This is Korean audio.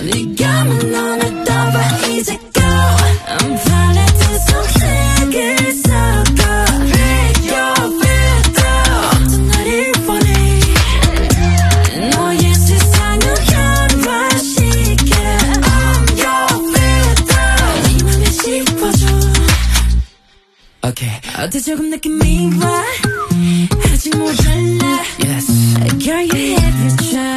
네가 넌을 떠봐 이제 go I'm falling to something 섞어 Break your filter ton날을 원해 너의 세상을 현화시켜 I'm your filter 네 맘에 씹어줘 Okay. 어때 조금 느낌이 와 아직 모자라 Yes. Girl you have your try